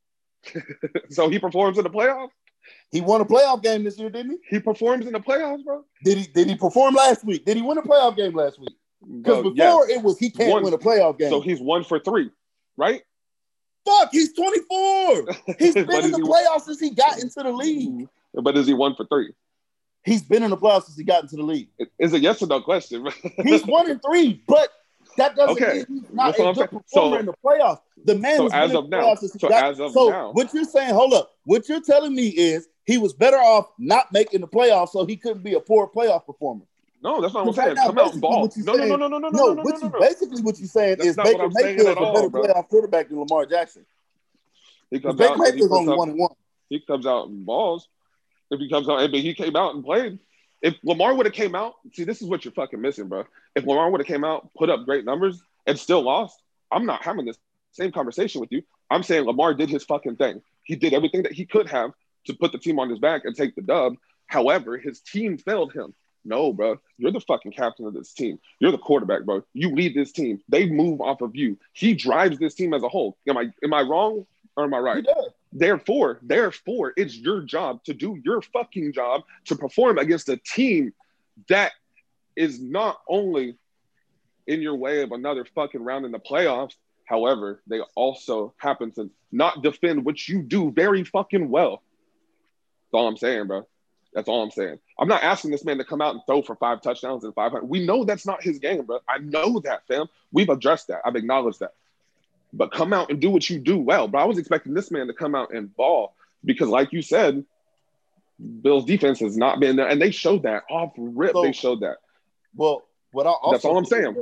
So he performs in the playoffs? He won a playoff game this year, didn't he? He performs in the playoffs, bro. Did he perform last week? Did he win a playoff game last week? Because before it was he can't win a playoff game. So he's 1 for 3, right? Fuck, he's 24. He's been in the playoffs since he got into the league. But is he 1 for 3? He's been in the playoffs since he got into the league. It's a yes or no question. He's 1 and 3, but that doesn't mean he's not a good performer in the playoffs. The man was as of now. So what you're saying, hold up. What you're telling me is he was better off not making the playoffs, so he couldn't be a poor playoff performer. No, that's not what I'm saying. Come out and ball. No. Basically, what you're saying is Baker Mayfield is a better playoff quarterback than Lamar Jackson. Baker Mayfield's only 1-1. He comes out and balls. If he comes out, but he came out and played. If Lamar would have came out, see, this is what you're fucking missing, bro. If Lamar would have came out, put up great numbers, and still lost, I'm not having this same conversation with you. I'm saying Lamar did his fucking thing. He did everything that he could have to put the team on his back and take the dub. However, his team failed him. No, bro. You're the fucking captain of this team. You're the quarterback, bro. You lead this team. They move off of you. He drives this team as a whole. Am I wrong or am I right? He does. Therefore, it's your job to do your fucking job to perform against a team that is not only in your way of another fucking round in the playoffs, however, they also happen to not defend what you do very fucking well. That's all I'm saying, bro. That's all I'm saying. I'm not asking this man to come out and throw for 5 touchdowns and 500. We know that's not his game, bro. I know that, fam. We've addressed that. I've acknowledged that. But come out and do what you do well. But I was expecting this man to come out and ball because, like you said, Bill's defense has not been there. And they showed that. Off rip, they showed that. Well, that's all I'm saying.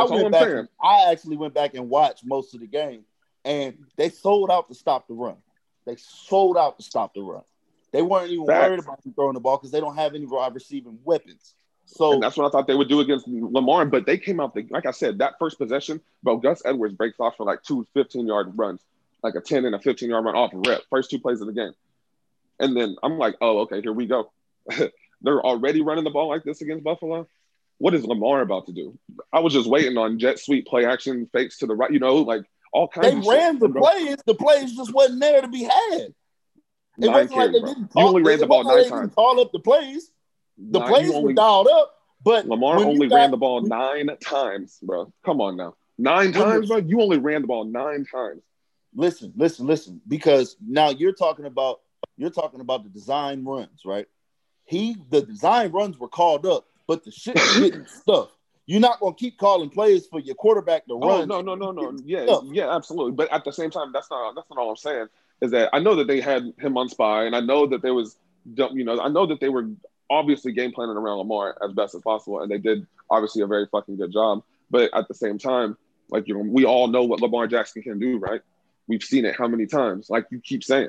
I actually went back and watched most of the game, and they sold out to stop the run. They weren't even worried about him throwing the ball because they don't have any wide receiving weapons. So that's what I thought they would do against Lamar, but they came out, like I said, that first possession, bro, Gus Edwards breaks off for like 2 15-yard runs, like a 10 and a 15-yard run off a rip, first 2 plays of the game. And then I'm like, oh, okay, here we go. They're already running the ball like this against Buffalo. What is Lamar about to do? I was just waiting on jet sweep play action, fakes to the right, like all kinds they of ran shit. the plays. The plays just wasn't there to be had. It 9 wasn't carries, like they bro. didn't You only ran the ball 9 They times. didn't call up the plays. The plays were dialed up, but Lamar only ran the ball 9 times, bro. Come on now. 9 times, bro? You only ran the ball 9 times. Listen. Because now you're talking about the design runs, right? The design runs were called up, but the shit was getting stuff. You're not gonna keep calling plays for your quarterback to run. Oh, no. Yeah, absolutely. But at the same time, that's not all I'm saying. Is that I know that they had him on spy, and I know that there was, I know that they were obviously game planning around Lamar as best as possible, and they did obviously a very fucking good job. But at the same time, like, we all know what Lamar Jackson can do, right? We've seen it how many times? Like you keep saying,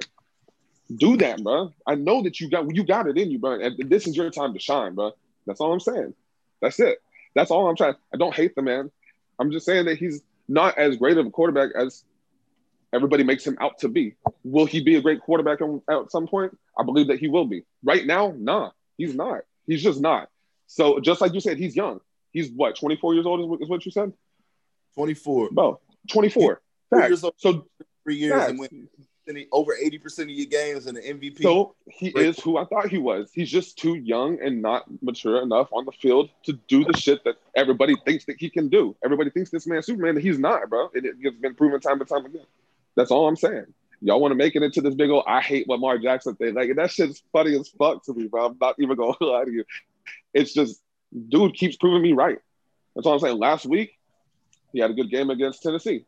do that, bro. I know that you got it in you, bro. And this is your time to shine, bro. That's all I'm saying. That's it. That's all I'm trying. I don't hate the man. I'm just saying that he's not as great of a quarterback as everybody makes him out to be. Will he be a great quarterback at some point? I believe that he will be. Right now, nah, he's not. He's just not. So just like you said, he's young. He's what, 24 years old is what you said? 24. Bro, 24. Facts. So 3 years and win over 80% of your games and the MVP. So he is who I thought he was. He's just too young and not mature enough on the field to do the shit that everybody thinks that he can do. Everybody thinks this man's Superman, and he's not, bro. It's been proven time and time again. That's all I'm saying. Y'all want to make it into this big old I hate Lamar Jackson thing. Like, that shit's funny as fuck to me, bro. I'm not even going to lie to you. It's just, dude keeps proving me right. That's all I'm saying. Last week, he had a good game against Tennessee.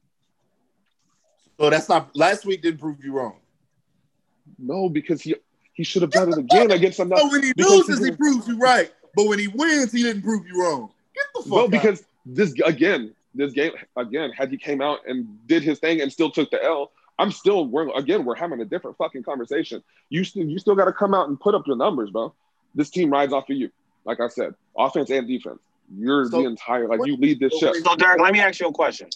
So that's not, last week didn't prove you wrong. No, because he should have done it again against another. So when he loses, he proves you right. But when he wins, he didn't prove you wrong. Get the fuck out. Because this game, had he came out and did his thing and still took the L, we're having a different fucking conversation. You still got to come out and put up your numbers, bro. This team rides off of you. Like I said, offense and defense. You're the entire, like, you lead this ship. So, Derek, let me ask you a question.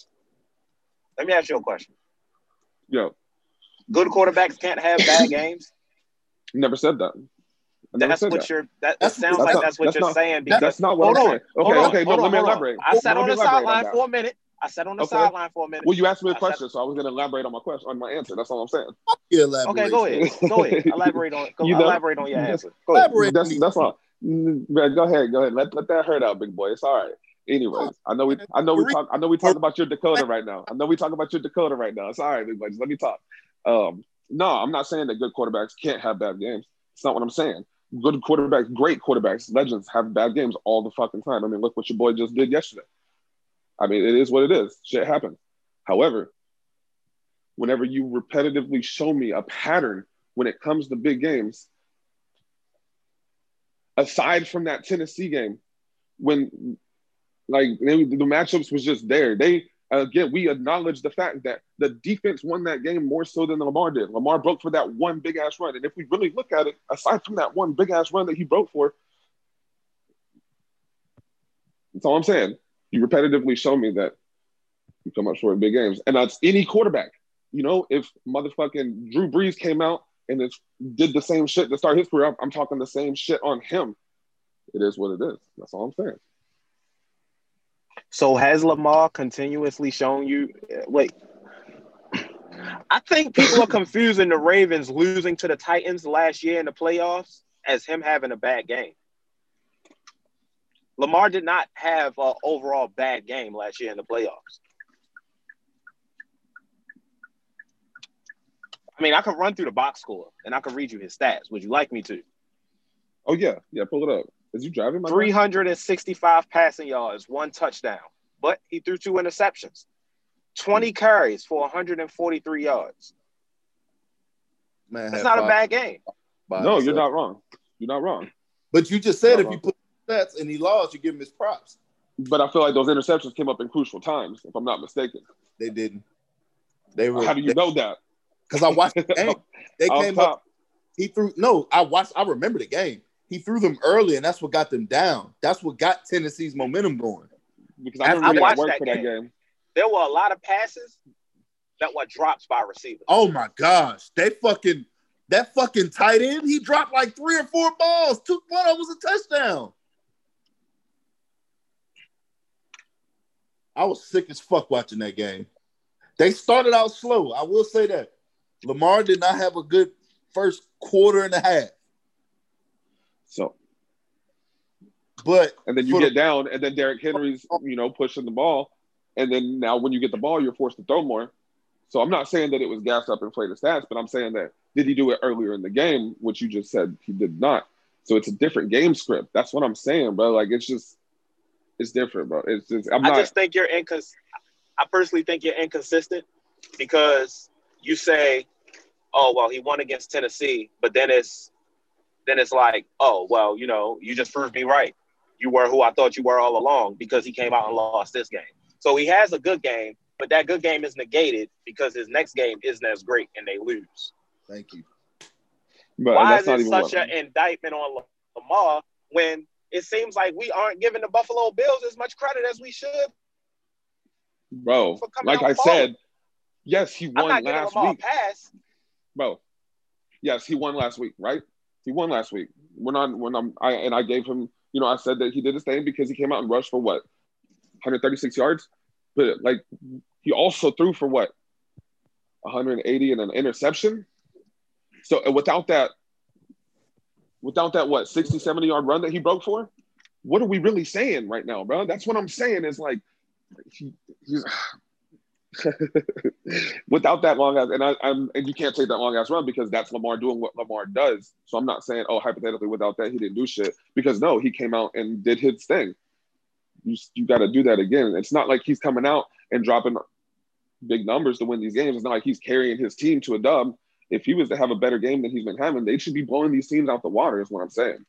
Yeah. Good quarterbacks can't have bad games. Never said that. That sounds like that's what you're saying. Because that's not what I'm saying. Okay. No, let me elaborate. I sat on the sideline for a minute. Well, you asked me a question, so I was going to elaborate on my answer. That's all I'm saying. Okay, go ahead. Elaborate on your answer. Go ahead. That's all. Go ahead. Let that hurt out, big boy. It's all right. Anyways, I know we talk about your Dakota right now. It's all right, big boy. Just let me talk. No, I'm not saying that good quarterbacks can't have bad games. It's not what I'm saying. Good quarterbacks, great quarterbacks, legends have bad games all the fucking time. I mean, look what your boy just did yesterday. I mean, it is what it is. Shit happens. However, whenever you repetitively show me a pattern when it comes to big games, aside from that Tennessee game, when the matchups was just there, we acknowledge the fact that the defense won that game more so than Lamar did. Lamar broke for that one big ass run, and if we really look at it, aside from that one big ass run that he broke for, that's all I'm saying. You repetitively show me that you come up short in big games, and that's any quarterback. If motherfucking Drew Brees came out and did the same shit to start his career, I'm talking the same shit on him. It is what it is. That's all I'm saying. So has Lamar continuously shown you? Wait, I think people are confusing the Ravens losing to the Titans last year in the playoffs as him having a bad game. Lamar did not have an overall bad game last year in the playoffs. I mean, I could run through the box score and I could read you his stats. Would you like me to? Oh, yeah. Yeah, pull it up. Is you driving? 365 passing yards, 1 touchdown. But he threw 2 interceptions. 20 carries for 143 yards. Man, that's not a bad game. No, you're not wrong. You're not wrong. But you just said if you put stats and he lost, you give him his props. But I feel like those interceptions came up in crucial times, if I'm not mistaken. They didn't. How do you know that? Because I watched the game. They came up. He threw. No, I remember the game. he threw them early, and that's what got them down. That's what got Tennessee's momentum going. Because I remember being at work for that game. There were a lot of passes that were drops by receivers. Oh my gosh, that fucking tight end, he dropped like 3 or 4 balls. One of them was a touchdown. I was sick as fuck watching that game. They started out slow. I will say that. Lamar did not have a good first quarter and a half. So, but and then you get down, and then Derrick Henry's, pushing the ball, and then now when you get the ball, you're forced to throw more. So I'm not saying that it was gassed up and inflated stats, but I'm saying that did he do it earlier in the game, which you just said he did not. So it's a different game script. That's what I'm saying, bro. Like it's different, bro. It's just I just think you're I personally think you're inconsistent because you say, oh well, he won against Tennessee, but then it's like, oh well, you just proved me right. You were who I thought you were all along because he came out and lost this game. So he has a good game, but that good game is negated because his next game isn't as great and they lose. Thank you. But why is it such an indictment on Lamar when it seems like we aren't giving the Buffalo Bills as much credit as we should? Bro, like I said, yes, he won last week. Bro, yes, he won last week, right? He won last week. I gave him, I said that he did his thing because he came out and rushed for what? 136 yards? But like he also threw for what? 180 and an interception? So without that what, 60, 70 yard run that he broke for? What are we really saying right now, bro? That's what I'm saying is like he's without that long ass, and you can't take that long ass run because that's Lamar doing what Lamar does. So I'm not saying, oh, hypothetically, without that he didn't do shit, because no, he came out and did his thing. You got to do that again. It's not like he's coming out and dropping big numbers to win these games. It's not like he's carrying his team to a dub. If he was to have a better game than he's been having, they should be blowing these teams out the water. Is what I'm saying.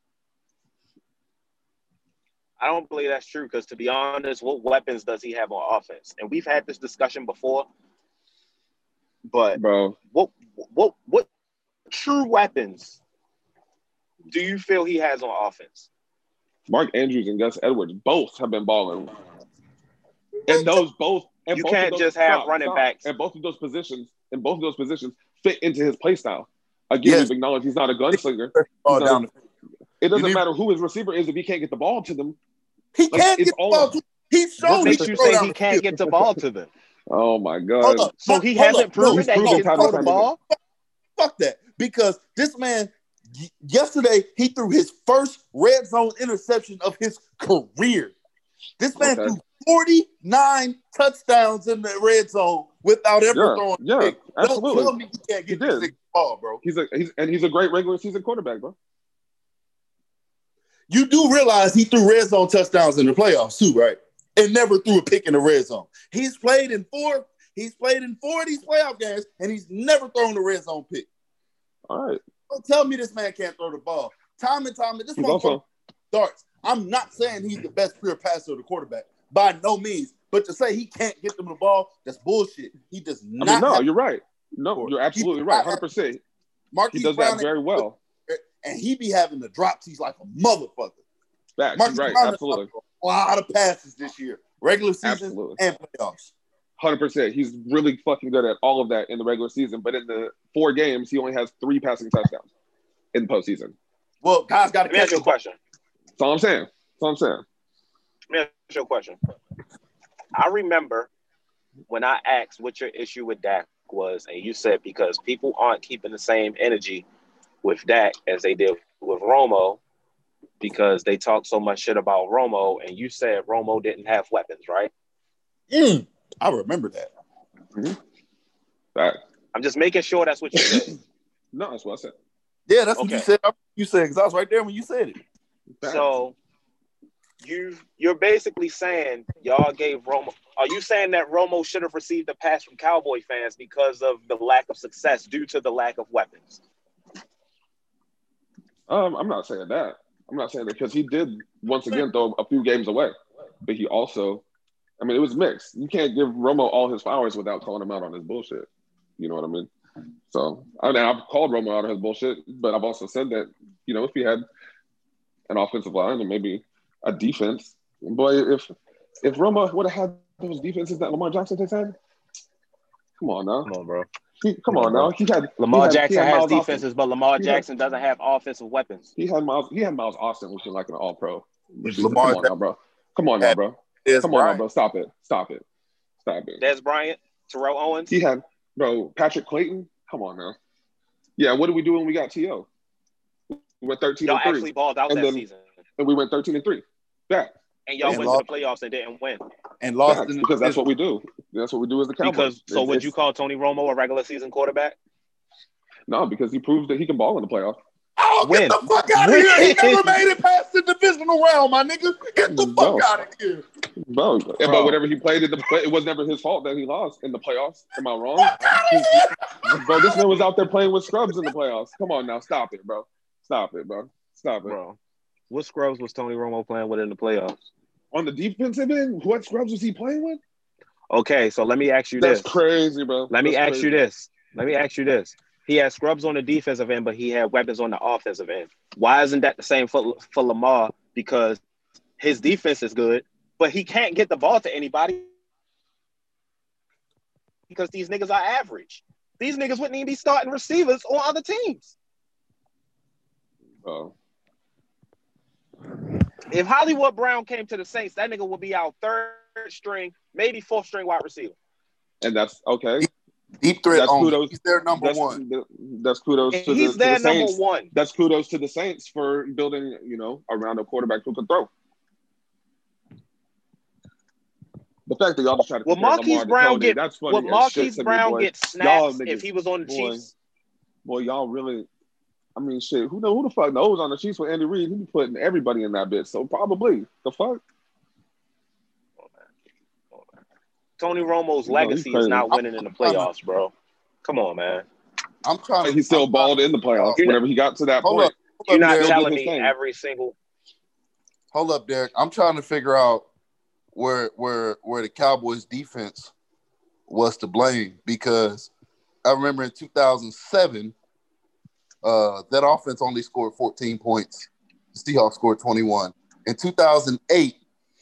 I don't believe that's true because, to be honest, what weapons does he have on offense? And we've had this discussion before. But bro, what true weapons do you feel he has on offense? Mark Andrews and Gus Edwards both have been balling, and those both. And you both can't just have running backs. And both of those positions fit into his play style. Again, we've acknowledged he's not a gunslinger. It doesn't matter who his receiver is if he can't get the ball to them. He can't get the ball to them. He's shown what makes you say he can't get the ball to them? Oh my God. So he hasn't proven that he can throw the ball? Fuck that. Because this man, yesterday, he threw his first red zone interception of his career. This man threw 49 touchdowns in the red zone without ever throwing a pick. Absolutely. Don't tell me he can't get this thing ball, bro. He's a great regular season quarterback, bro. You do realize he threw red zone touchdowns in the playoffs too, right? And never threw a pick in the red zone. He's played in four of these playoff games, and he's never thrown a red zone pick. All right. Don't tell me this man can't throw the ball. Time and time, this motherfucker starts. I'm not saying he's the best pure passer of the quarterback. By no means. But to say he can't get them the ball, that's bullshit. He does not. You're right. No, you're absolutely right. 100%. He does that very well. And he be having the drops. He's like a motherfucker. That's right. Absolutely. A lot of passes this year. Regular season and playoffs. 100%. He's really fucking good at all of that in the regular season. But in the 4 games, he only has 3 passing touchdowns in the postseason. Well, guys got to catch your question. That's all I'm saying. Let me ask you a question. I remember when I asked what your issue with Dak was, and you said because people aren't keeping the same energy with Dak as they did with Romo because they talk so much shit about Romo, and you said Romo didn't have weapons, right? I remember that. That. I'm just making sure that's what you said. No, that's what I said. Yeah, that's what you said. You said because I was right there when you said it. So you're basically saying y'all gave Romo. Are you saying that Romo should have received a pass from Cowboy fans because of the lack of success due to the lack of weapons? I'm not saying that. I'm not saying that because he did once again throw a few games away, but he also, it was mixed. You can't give Romo all his flowers without calling him out on his bullshit. You know what I mean? So I've called Romo out on his bullshit, but I've also said that if he had an offensive line and maybe a defense. Boy, if Romo would have had those defenses that Lamar Jackson has had, come on now. Come on, bro. Come on now. Lamar Jackson has Miles defenses, Austin. but Lamar Jackson doesn't have offensive weapons. He had Miles Austin, which is like an all-pro. Lamar Come on now, bro. Come on now, bro. Come on now, bro. Stop it. Des Bryant, Terrell Owens. He had, bro, Patrick Clayton. Come on now. Yeah, what did we do when we got T.O.? We went 13-3. Y'all actually balled out that season. And we went 13-3. Yeah. And y'all went to the playoffs and didn't win. And lost because that's what we do. That's what we do as the Cowboys. So would you call Tony Romo a regular season quarterback? No, because he proves that he can ball in the playoffs. Oh, get the fuck out of here. He never made it past the divisional round, my nigga. Get the fuck out of here. Bro, but whatever he played, it was never his fault that he lost in the playoffs. Am I wrong? Bro, this man was out there playing with scrubs in the playoffs. Come on now. Stop it, bro. Stop it. Bro, what scrubs was Tony Romo playing with in the playoffs? On the defensive end, what scrubs was he playing with? Okay, so let me ask you this. That's crazy, bro. Let me ask you this. He had scrubs on the defensive end, but he had weapons on the offensive end. Why isn't that the same for Lamar? Because his defense is good, but he can't get the ball to anybody because these niggas are average. These niggas wouldn't even be starting receivers on other teams. Oh. If Hollywood Brown came to the Saints, that nigga would be our third string, maybe fourth string wide receiver. And that's okay. Deep threat only. He's their number one. That's kudos to the Saints. Number one. That's kudos to the Saints for building, around a quarterback who can throw. The fact that y'all just try to compare Lamar to Tony, that's funny. Would Marquise Brown get snaps if he was on the Chiefs? Boy, y'all really. I mean, shit. Who the fuck knows on the Chiefs with Andy Reid? He be putting everybody in that bitch. So probably the fuck. Tony Romo's legacy is not winning in the playoffs, bro. Come on, man. I'm trying to. He still balled in the playoffs whenever he got to that point. You're not telling me every single. Hold up, Derek. I'm trying to figure out where the Cowboys defense was to blame, because I remember in 2007, that offense only scored 14 points. The Seahawks scored 21. In 2008,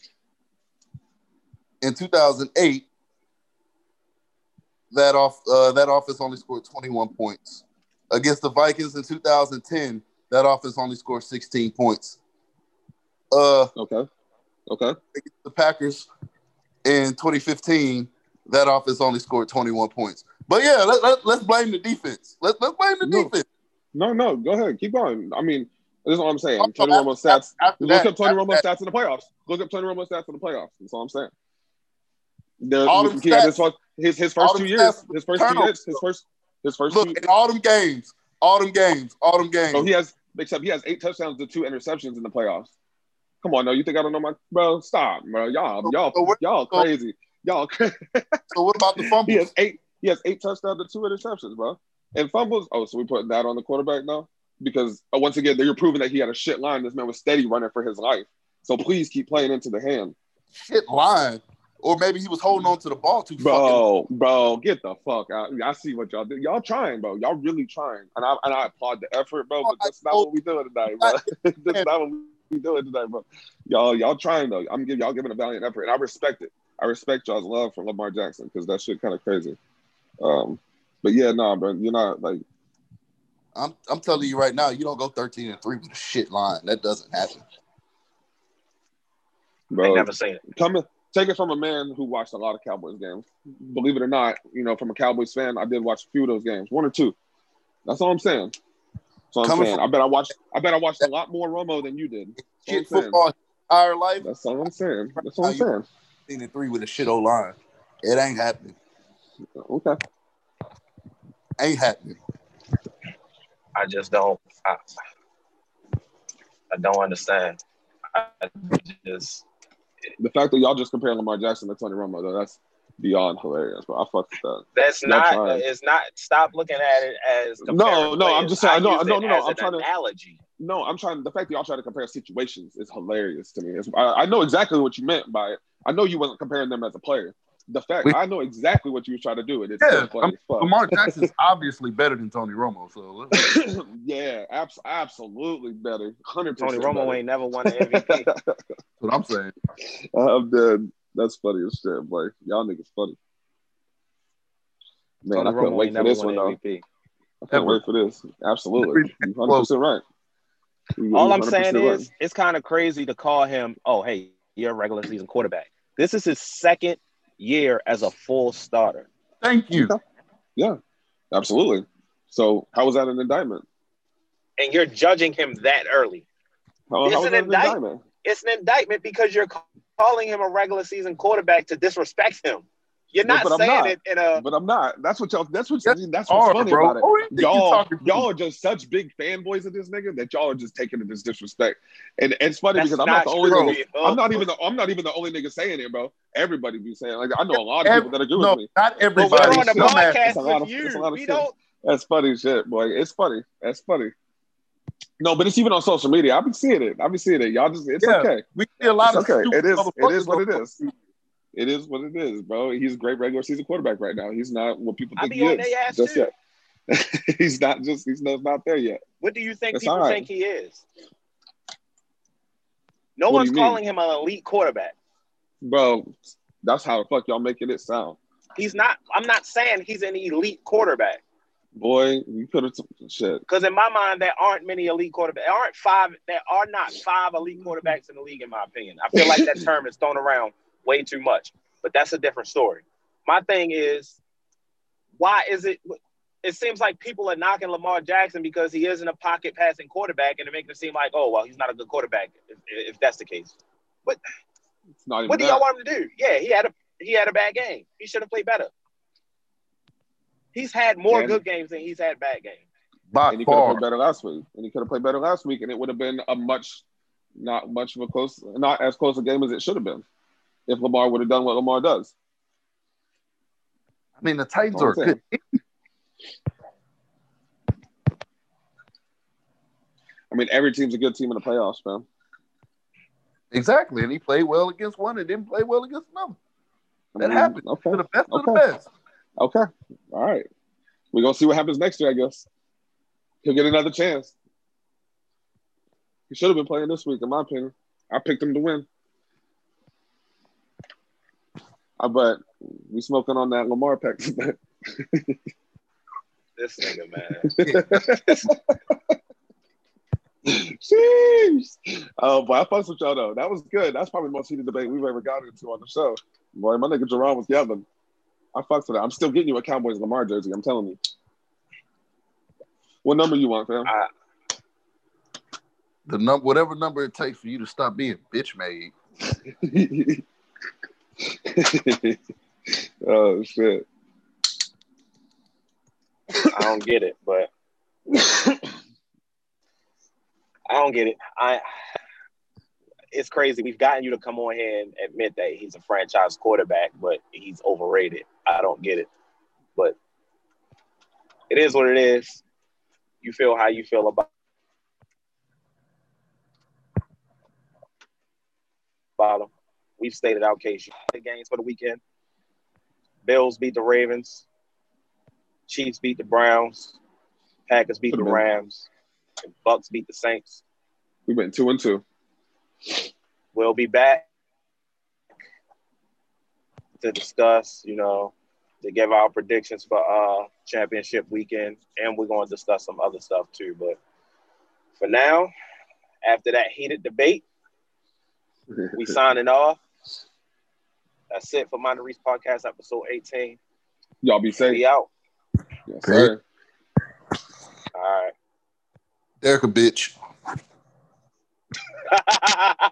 that offense only scored 21 points. Against the Vikings in 2010, that offense only scored 16 points. Okay. Against the Packers in 2015, that offense only scored 21 points. But yeah, let's blame the defense. Let's blame the defense. No, go ahead. Keep going. I mean, this is what I'm saying. Tony Romo's stats. Look up Tony Romo's stats in the playoffs. That's all I'm saying. His first 2 years. His first 2 years. His first. Look, in all them games. So he has 8 touchdowns to 2 interceptions in the playoffs. Come on, no, you think I don't know bro? Stop, bro. Y'all crazy. Y'all crazy. So what about the fumbles? He has 8 touchdowns to 2 interceptions, bro. And fumbles. Oh, so we putting that on the quarterback now? Because once again, you're proving that he had a shit line. This man was steady running for his life. So please keep playing into the hand. Shit line. Or maybe he was holding on to the ball too. Bro, get the fuck out. I see what y'all do. Y'all trying, bro. Y'all really trying. And I applaud the effort, bro, but that's not what we doing tonight, bro. That's not what we doing tonight, bro. Y'all trying, though. Y'all giving a valiant effort, and I respect it. I respect y'all's love for Lamar Jackson, because that shit kind of crazy. But yeah, nah, bro. You're not, like... I'm telling you right now, you don't go 13-3 with a shit line. That doesn't happen. Bro, I never say it. Take it from a man who watched a lot of Cowboys games. Believe it or not, from a Cowboys fan, I did watch a few of those games, 1 or 2. That's all I'm saying. I bet I watched a lot more Romo than you did. Shit football entire life. That's all I'm saying. 13-3 with a shit old line. It ain't happening. Okay. Ain't happening. I just don't. I don't understand. The fact that y'all just compare Lamar Jackson to Tony Romo, though, that's beyond hilarious, bro. I fuck with that. That's not. It's not. Stop looking at it as. No. I'm just saying. No. I'm trying to analogy. No, I'm trying. The fact that y'all try to compare situations is hilarious to me. I know exactly what you meant by it. I know you wasn't comparing them as a player. the fact I know exactly what you were trying to do, and it's so funny. Lamar Jackson's obviously better than Tony Romo, so yeah, absolutely better. 100%. Tony Romo better. ain't never won an MVP. That's what I'm saying. I'm dead. That's funny as shit, boy. Y'all niggas funny. Man, Tony I couldn't Romo wait ain't for never this won one, though. MVP. I can't wait for this. Absolutely. You're 100% right. All I'm saying is, it's kind of crazy to call him, oh, hey, you're a regular season quarterback. This is his second year as a full starter. Thank you. Yeah, absolutely. So how was that an indictment? And you're judging him that early. How was that an indictment? It's an indictment because you're calling him a regular season quarterback to disrespect him. You're not saying it in a. But I'm not. That's what's funny bro. about it. Y'all are just such big fanboys of this nigga that y'all are just taking it as disrespect. And it's funny because I'm not the only nigga. I'm not even the only nigga saying it, bro. Everybody be saying, like, I know a lot of people that agree with me. Not everybody. But we're on the podcast with you. We don't. That's funny shit, boy. It's funny. That's funny. No, but it's even on social media. I've been seeing it. Y'all just, it's okay. We see a lot of okay. It is what it is. It is what it is, bro. He's a great regular season quarterback right now. He's not what people think he is just yet. He's not there yet. What do you think people think he is? No one's calling him an elite quarterback. Bro, that's how the fuck y'all making it sound. He's not. I'm not saying he's an elite quarterback. Boy, you could have shit. Because in my mind, there aren't many elite quarterbacks. There are not five elite quarterbacks in the league, in my opinion. I feel like that term is thrown around way too much, but that's a different story. My thing is, why is it? It seems like people are knocking Lamar Jackson because he isn't a pocket passing quarterback, and it makes it seem like, oh, well, he's not a good quarterback if that's the case. But what do y'all want him to do? Yeah, he had a bad game. He should have played better. He's had more good games than he's had bad games. And he could have played better last week. And it would have been not as close a game as it should have been if Lamar would have done what Lamar does. I mean, the Titans are good. I mean, every team's a good team in the playoffs, man. Exactly. And he played well against one and didn't play well against another. That happens. Okay. To the best of the best. Okay. All right. We're going to see what happens next year, I guess. He'll get another chance. He should have been playing this week, in my opinion. I picked him to win. But we smoking on that Lamar pack. This nigga, man. Jeez. Oh, boy, I fucks with y'all, though. That was good. That's probably the most heated debate we've ever gotten into on the show. Boy, my nigga Jerron was yelling. I fucks with that. I'm still getting you a Cowboys Lamar jersey. I'm telling you. What number you want, fam? Whatever number it takes for you to stop being bitch made. Oh shit! I don't get it, but I don't get it. It's crazy. We've gotten you to come on here and admit that he's a franchise quarterback, but he's overrated. I don't get it, but it is what it is. You feel how you feel about him. We've stated our case. The games for the weekend. Bills beat the Ravens. Chiefs beat the Browns. Packers beat the Rams. And Bucks beat the Saints. We went 2-2. We'll be back to discuss, to give our predictions for championship weekend, and we're going to discuss some other stuff too. But for now, after that heated debate, we signing off. That's it for Mind the Reese Podcast, episode 18. Y'all be safe. We out. Yes, sir. All right. Derek a bitch.